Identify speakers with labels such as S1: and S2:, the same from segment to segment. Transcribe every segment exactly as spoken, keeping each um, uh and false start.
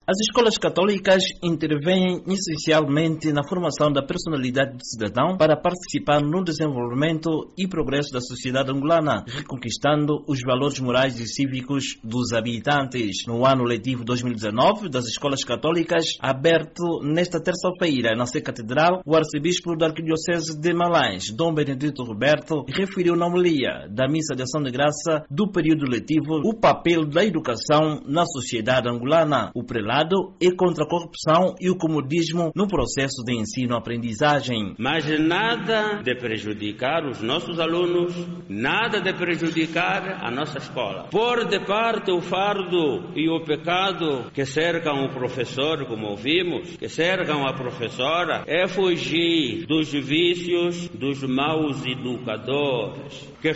S1: As escolas católicas intervêm essencialmente na formação da personalidade do cidadão para participar no desenvolvimento e progresso da sociedade angolana, reconquistando os valores morais e cívicos dos habitantes. No ano letivo dois mil e dezenove das escolas católicas, aberto nesta terça-feira na Sé Catedral, o arcebispo da Arquidiocese de Malães, Dom Benedito Roberto, referiu na homilia da missa de ação de graça do período letivo o papel da educação na sociedade angolana. O prelado é contra a corrupção e o comodismo no processo de ensino-aprendizagem.
S2: Mas nada de prejudicar os nossos alunos, nada de prejudicar a nossa escola. Pôr de parte o fardo e o pecado que cercam o professor, como ouvimos, que cercam a professora, é fugir dos vícios dos maus educadores, que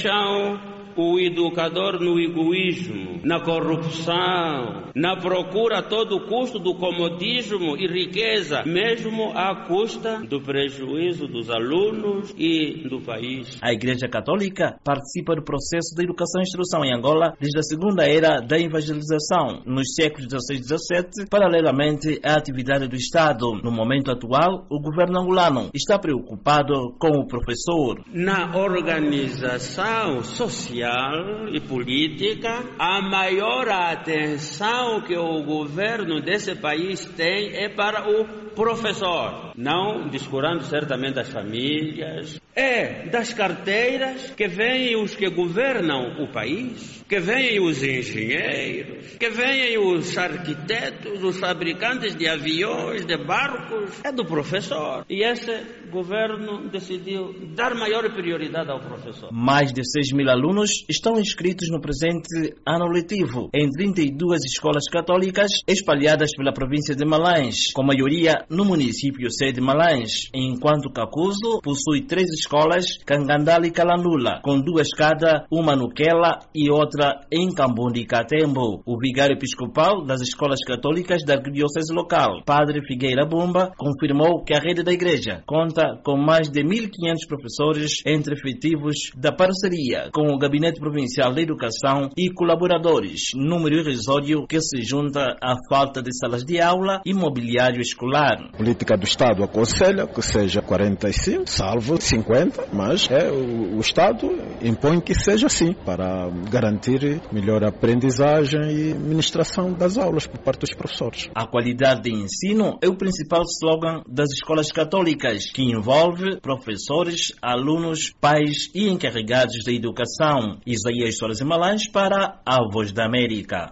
S2: fecham o educador no egoísmo, na corrupção, na procura a todo custo do comodismo e riqueza, mesmo à custa do prejuízo dos alunos e do país.
S1: A Igreja Católica participa do processo de educação e instrução em Angola desde a segunda era da evangelização, nos séculos dezesseis e dezessete, paralelamente à atividade do Estado. No momento atual, o governo angolano está preocupado com o professor.
S2: Na organização social e política, a maior atenção que o governo desse país tem é para o professor, não descurando certamente as famílias, é das carteiras que vêm os que governam o país, que vêm os engenheiros, que vêm os arquitetos, os fabricantes de aviões, de barcos, é do professor. E esse governo decidiu dar maior prioridade ao professor.
S1: Mais de seis mil alunos estão inscritos no presente ano letivo em trinta e duas escolas católicas espalhadas pela província de Malães, com maioria no município sede de Malães, enquanto Cacuzo possui três escolas, Cangandala e Calandula, com duas cada, uma no Quela e outra em Cambundi e Catembo. O vigário episcopal das escolas católicas da arquidiocese local, Padre Figueira Bumba, confirmou que a rede da igreja conta com mais de mil e quinhentos professores entre efetivos da parceria com o Gabinete Provincial da Educação e colaboradores, número irrisório que se junta à falta de salas de aula e mobiliário escolar.
S3: A política do Estado aconselha que seja quarenta e cinco, salvo cinquenta, mas é, o, o Estado impõe que seja assim, para garantir melhor aprendizagem e ministração das aulas por parte dos professores.
S1: A qualidade de ensino é o principal slogan das escolas católicas, que envolve professores, alunos, pais e encarregados da educação. Isaías Soares e Malães para a Voz da América.